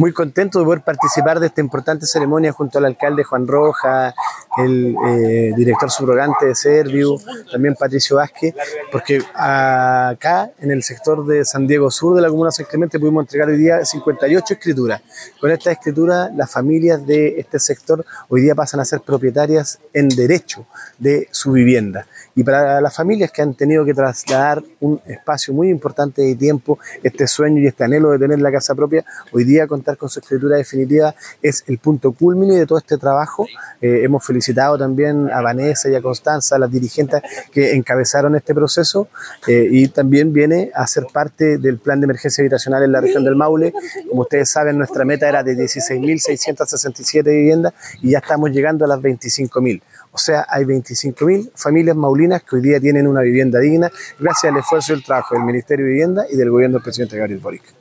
Muy contento de poder participar de esta importante ceremonia junto al alcalde Juan Rojas, el director subrogante de Serviu, también Patricio Vázquez, porque acá en el sector de San Diego Sur de la comuna de San Clemente pudimos entregar hoy día 58 escrituras. Con esta escritura las familias de este sector hoy día pasan a ser propietarias en derecho de su vivienda. Y para las familias que han tenido que trasladar un espacio muy importante de tiempo, este sueño y este anhelo de tener la casa propia, hoy día contar con su escritura definitiva es el punto culmine de todo este trabajo. Hemos felicitado también a Vanessa y a Constanza, las dirigentes que encabezaron este proceso, y también viene a ser parte del plan de emergencia habitacional en la región del Maule. Como ustedes saben, nuestra meta era de 16.667 viviendas y ya estamos llegando a las 25.000. O sea, hay 25.000 familias maulinas que hoy día tienen una vivienda digna gracias al esfuerzo y el trabajo del Ministerio de Vivienda y del gobierno del presidente Gabriel Boric.